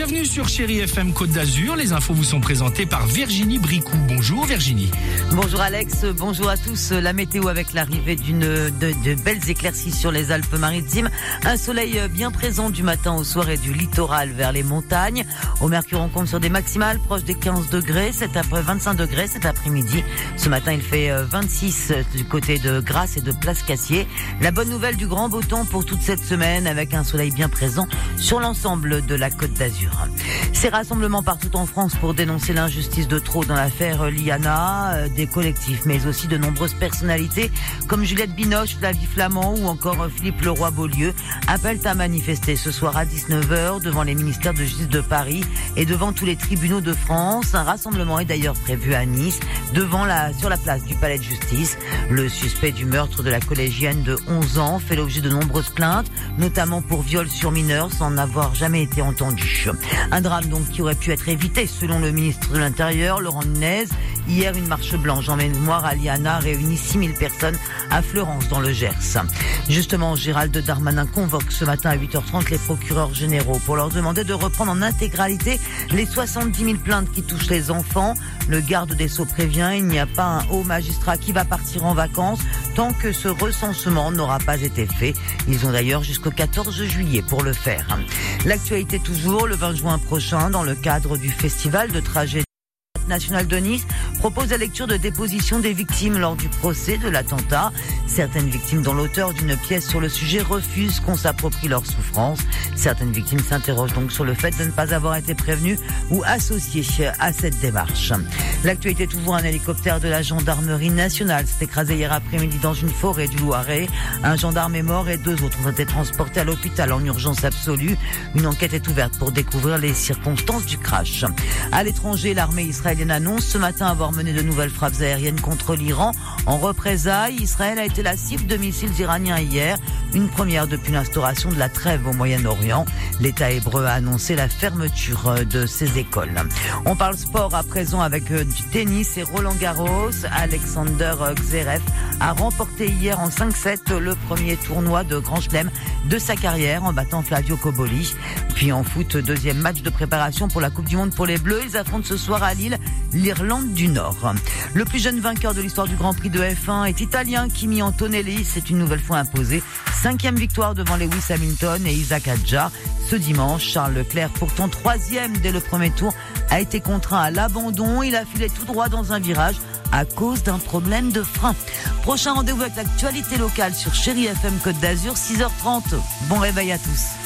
Bienvenue sur Chérie FM Côte d'Azur. Les infos vous sont présentées par Virginie Bricou. Bonjour Virginie. Bonjour Alex, bonjour à tous. La météo avec l'arrivée de belles éclaircies sur les Alpes-Maritimes. Un soleil bien présent du matin au soir et du littoral vers les montagnes. Au mercure, on compte sur des maximales proches des 15 degrés, 25 degrés cet après-midi. Ce matin, il fait 26 du côté de Grasse et de Place Cassier. La bonne nouvelle du grand beau temps pour toute cette semaine avec un soleil bien présent sur l'ensemble de la Côte d'Azur. Ces rassemblements partout en France pour dénoncer l'injustice de trop dans l'affaire Liana, des collectifs mais aussi de nombreuses personnalités comme Juliette Binoche, Flavie Flament ou encore Philippe Leroy-Beaulieu appellent à manifester ce soir à 19h devant les ministères de justice de Paris et devant tous les tribunaux de France. Un rassemblement est d'ailleurs prévu à Nice sur la place du Palais de Justice. Le suspect du meurtre de la collégienne de 11 ans fait l'objet de nombreuses plaintes, notamment pour viol sur mineur sans n'avoir jamais été entendu. Un drame donc qui aurait pu être évité selon le ministre de l'Intérieur, Laurent Nunez. Hier, une marche blanche en mémoire à Liana réunit 6000 personnes à Fleurance dans le Gers. Justement, Gérald Darmanin convoque ce matin à 8h30 les procureurs généraux pour leur demander de reprendre en intégralité les 70 000 plaintes qui touchent les enfants. Le garde des Sceaux prévient, il n'y a pas un haut magistrat qui va partir en vacances tant que ce recensement n'aura pas été fait. Ils ont d'ailleurs jusqu'au 14 juillet pour le faire. L'actualité toujours, le 20 juin prochain, dans le cadre du festival de tragédie national de Nice, propose la lecture de déposition des victimes lors du procès de l'attentat. Certaines victimes dont l'auteur d'une pièce sur le sujet refusent qu'on s'approprie leur souffrance. Certaines victimes s'interrogent donc sur le fait de ne pas avoir été prévenues ou associées à cette démarche. L'actualité toujours, un hélicoptère de la gendarmerie nationale s'est écrasé hier après-midi dans une forêt du Loiret. Un gendarme est mort et 2 autres ont été transportés à l'hôpital en urgence absolue. Une enquête est ouverte pour découvrir les circonstances du crash. À l'étranger, l'armée israélienne annonce ce matin avoir mené de nouvelles frappes aériennes contre l'Iran. En représailles, Israël a été la cible de missiles iraniens hier, une première depuis l'instauration de la trêve au Moyen-Orient. L'État hébreu a annoncé la fermeture de ses écoles. On parle sport à présent avec du tennis et Roland Garros. Alexander Zverev a remporté hier en 5-7 le premier tournoi de Grand Chelem de sa carrière en battant Flavio Cobolli. Puis en foot, deuxième match de préparation pour la Coupe du Monde pour les Bleus. Ils affrontent ce soir à Lille l'Irlande du Nord. Le plus jeune vainqueur de l'histoire du Grand Prix de F1 est italien. Kimi Antonelli s'est une nouvelle fois imposé. 5e victoire devant Lewis Hamilton et Isaac Hadjar. Ce dimanche, Charles Leclerc, pourtant 3e dès le premier tour, a été contraint à l'abandon. Il a filé tout droit dans un virage à cause d'un problème de frein. Prochain rendez-vous avec l'actualité locale sur Chérie FM Côte d'Azur, 6h30. Bon réveil à tous.